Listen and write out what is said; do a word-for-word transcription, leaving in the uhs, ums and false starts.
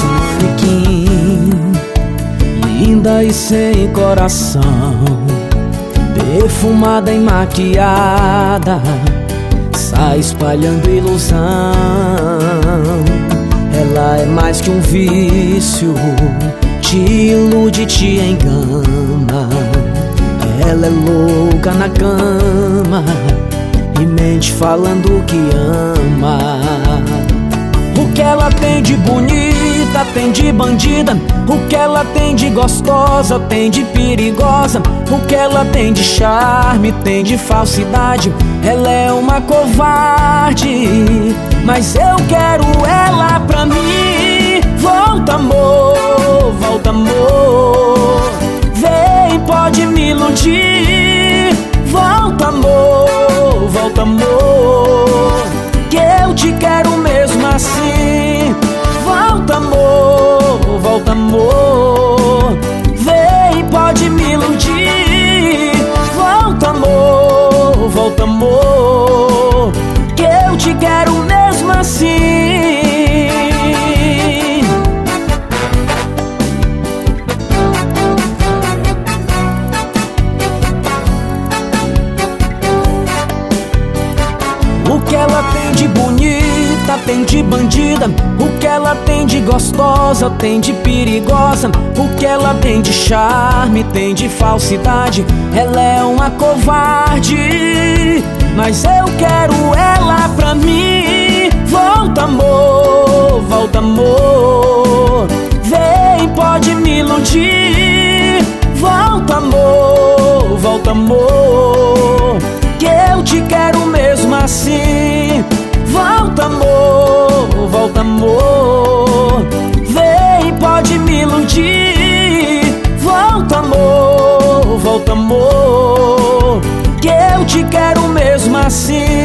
Essa manequim, linda e sem coração, perfumada e maquiada, sai espalhando ilusão. Ela é mais que um vício, te ilude, te engana. Ela é louca na cama e mente falando que ama. O que ela tem de bonita, tem de bandida. O que ela tem de gostosa, tem de perigosa. O que ela tem de charme, tem de falsidade. Ela é uma covarde, mas eu quero ela pra mim. Volta amor, volta amor, vem, pode me iludir. Volta amor, volta amor, que eu te quero mesmo assim. Volta amor, volta amor, vem, pode me iludir. Volta amor, volta amor, que eu te quero mesmo assim. O que ela tem de bonita, tem de bandida. O que ela tem de gostosa, tem de perigosa. O que ela tem de charme, tem de falsidade. Ela é uma covarde, mas eu quero ela pra mim. Volta amor, volta amor, vem, pode me iludir. Volta amor, volta amor, que eu te quero mesmo assim. Volta amor, volta amor, vem, pode me iludir. Volta amor, volta amor, que eu te quero mesmo assim.